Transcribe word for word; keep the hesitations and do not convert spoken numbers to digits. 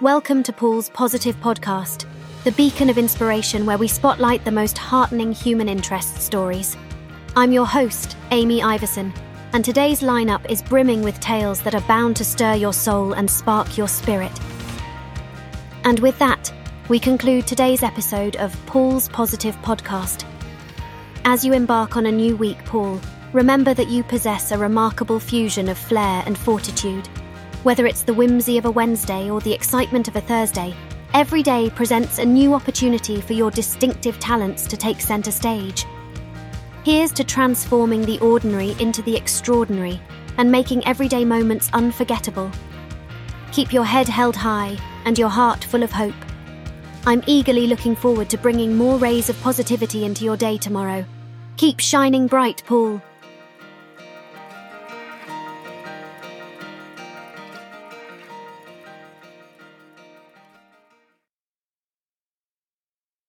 Welcome to Paul's Positive Podcast, the beacon of inspiration where we spotlight the most heartening human interest stories. I'm your host, Amy Iverson, and today's lineup is brimming with tales that are bound to stir your soul and spark your spirit. And with that, we conclude today's episode of Paul's Positive Podcast. As you embark on a new week, Paul, remember that you possess a remarkable fusion of flair and fortitude. Whether it's the whimsy of a Wednesday or the excitement of a Thursday, every day presents a new opportunity for your distinctive talents to take center stage. Here's to transforming the ordinary into the extraordinary and making everyday moments unforgettable. Keep your head held high and your heart full of hope. I'm eagerly looking forward to bringing more rays of positivity into your day tomorrow. Keep shining bright, Paul.